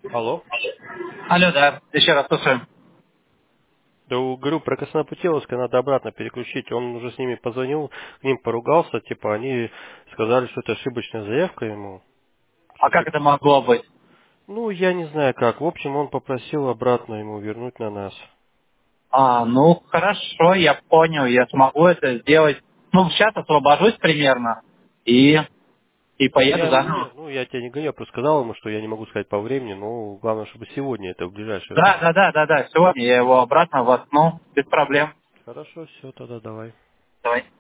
Алло. Алло, да, еще раз слушаем. Да, говорю, про Краснопутиловское надо обратно переключить. Он уже с ними позвонил, к ним поругался, типа они сказали, что это ошибочная заявка ему, А что как типа, это могло быть? ну я не знаю как. В общем, он попросил обратно ему вернуть на нас. Ну, хорошо, я понял, я смогу это сделать. Ну, сейчас освобожусь примерно и Ну поеду я, заново. я тебя не гоню, я просто сказал ему, что я не могу сказать по времени, но главное, чтобы сегодня это в ближайшее Да, время. да, да, да, да, сегодня я его обратно воткну, без проблем. Хорошо, все, тогда давай. Давай.